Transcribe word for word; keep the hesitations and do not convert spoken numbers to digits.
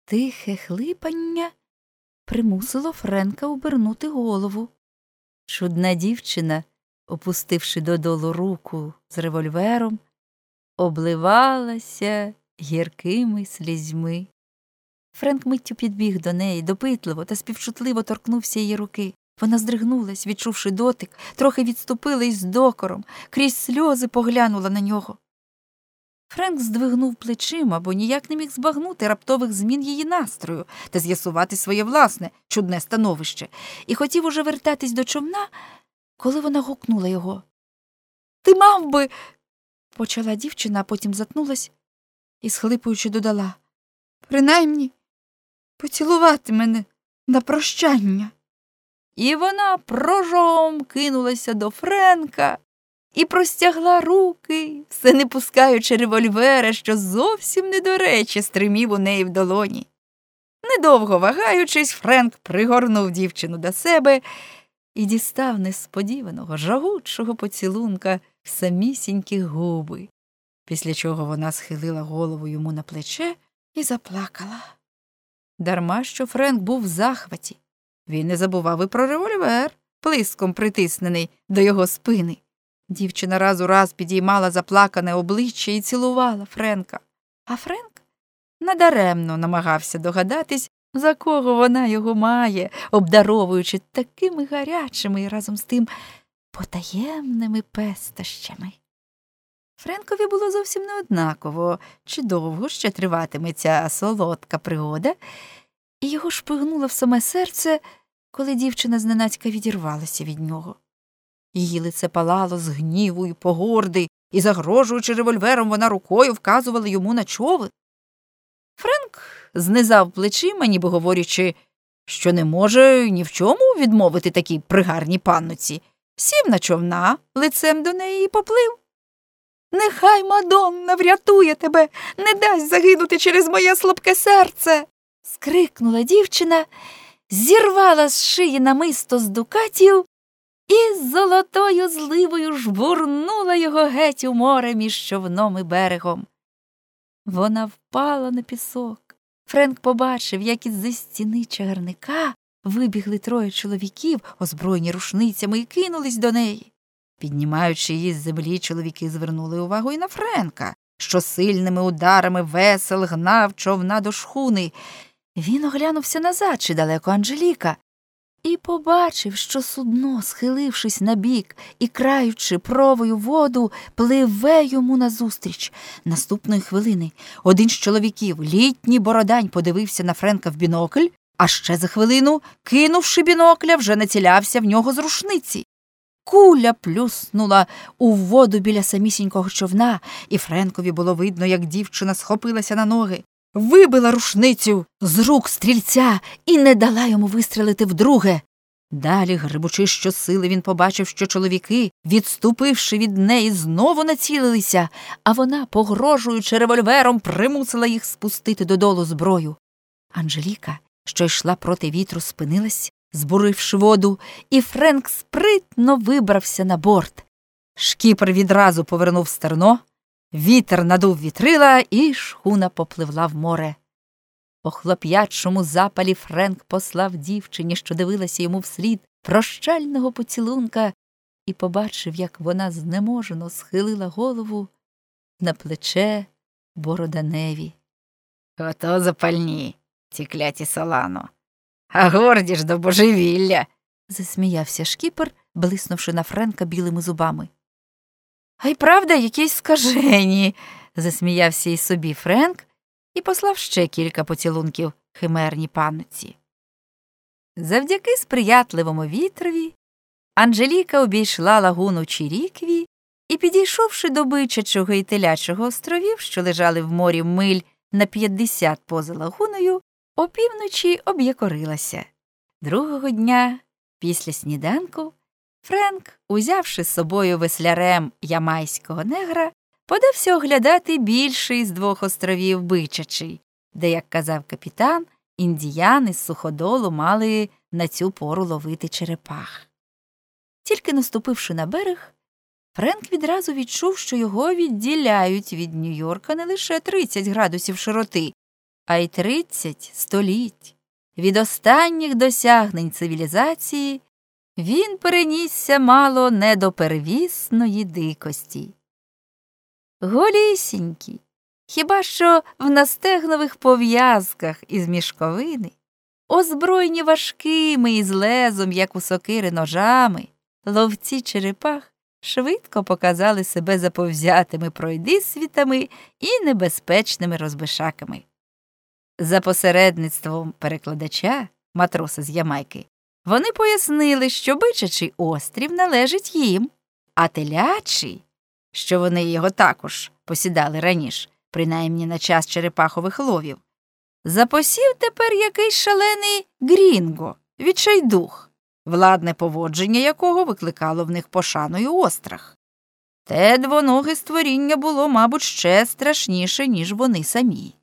Тихе хлипання примусило Френка обернути голову. Чудна дівчина, опустивши додолу руку з револьвером, обливалася гіркими слізьми. Френк миттю підбіг до неї, допитливо та співчутливо торкнувся її руки. Вона здригнулась, відчувши дотик, трохи відступила і з докором, крізь сльози поглянула на нього. Френк здвигнув плечима, бо ніяк не міг збагнути раптових змін її настрою та з'ясувати своє власне чудне становище, і хотів уже вертатись до човна, коли вона гукнула його. «Ти мав би...» – почала дівчина, а потім затнулась і, схлипуючи, додала. «Принаймні, поцілувати мене на прощання». І вона прожом кинулася до Френка і простягла руки, все не пускаючи револьвера, що зовсім не до речі стримів у неї в долоні. Недовго вагаючись, Френк пригорнув дівчину до себе і дістав несподіваного, жагучого поцілунка в самісінькі губи, після чого вона схилила голову йому на плече і заплакала. Дарма що Френк був в захваті. Він не забував і про револьвер, плиском притиснений до його спини. Дівчина раз у раз підіймала заплакане обличчя і цілувала Френка. А Френк надаремно намагався догадатись, за кого вона його має, обдаровуючи такими гарячими і разом з тим потаємними пестощами. Френкові було зовсім неоднаково, чи довго ще триватиме ця солодка пригода, і його шпигнуло в саме серце, коли дівчина зненацька відірвалася від нього. Її лице палало з гніву і погорди, і, загрожуючи револьвером, вона рукою вказувала йому на човен. Френк знизав плечима, ніби говорячи, що не може ні в чому відмовити такій пригарній панноці, сів на човна лицем до неї і поплив. «Нехай Мадонна врятує тебе, не дасть загинути через моє слабке серце!» – скрикнула дівчина, зірвала з шиї намисто з дукатів і з золотою зливою жбурнула його геть у море між човном і берегом. Вона впала на пісок. Френк побачив, як із-за стіни чагарника вибігли троє чоловіків, озброєні рушницями, і кинулись до неї. Піднімаючи її з землі, чоловіки звернули увагу і на Френка, що сильними ударами весел гнав човна до шхуни. Він оглянувся назад, чи далеко Анжеліка, і побачив, що судно, схилившись набік і краючи провою воду, пливе йому назустріч. Наступної хвилини один з чоловіків, літній бородань, подивився на Френка в бінокль, а ще за хвилину, кинувши бінокля, вже націлявся в нього з рушниці. Куля плюснула у воду біля самісінького човна, і Френкові було видно, як дівчина схопилася на ноги, вибила рушницю з рук стрільця і не дала йому вистрелити вдруге. Далі, гребучи щосили, він побачив, що чоловіки, відступивши від неї, знову націлилися, а вона, погрожуючи револьвером, примусила їх спустити додолу зброю. Анжеліка, що йшла проти вітру, спинилась, збуривши воду, і Френк спритно вибрався на борт. Шкіпер відразу повернув стерно, вітер надув вітрила, і шхуна попливла в море. По хлоп'ячому запалі Френк послав дівчині, що дивилася йому вслід, прощального поцілунка, і побачив, як вона знеможено схилила голову на плече Бороданеві. «Ото запальні, ці кляті Солано! А горді ж до божевілля!» – засміявся шкіпер, блиснувши на Френка білими зубами. «А й правда, якісь скажені!» – засміявся і собі Френк і послав ще кілька поцілунків химерній панноці. Завдяки сприятливому вітрові Анжеліка обійшла лагуну Чірікві і, підійшовши до Бичачого і Телячого островів, що лежали в морі миль на п'ятдесят поза лагуною, опівночі об'якорилася. Другого дня, після сніданку, Френк, узявши з собою веслярем ямайського негра, подався оглядати більший з двох островів Бичачий, де, як казав капітан, індіяни з суходолу мали на цю пору ловити черепах. Тільки наступивши на берег, Френк відразу відчув, що його відділяють від Нью-Йорка не лише тридцять градусів широти, а й тридцять століть. Від останніх досягнень цивілізації він перенісся мало не до первісної дикості. Голісінькі, хіба що в настегнових пов'язках із мішковини, озброєні важкими із лезом, як у сокири, ножами, ловці черепах швидко показали себе заповзятими пройдисвітами і небезпечними розбишаками. За посередництвом перекладача, матроса з Ямайки, вони пояснили, що Бичачий острів належить їм, а Телячий, що вони його також посідали раніше, принаймні на час черепахових ловів, запосів тепер якийсь шалений Грінго, відчайдух, владне поводження якого викликало в них пошану й острах. Те двоноге створіння було, мабуть, ще страшніше, ніж вони самі.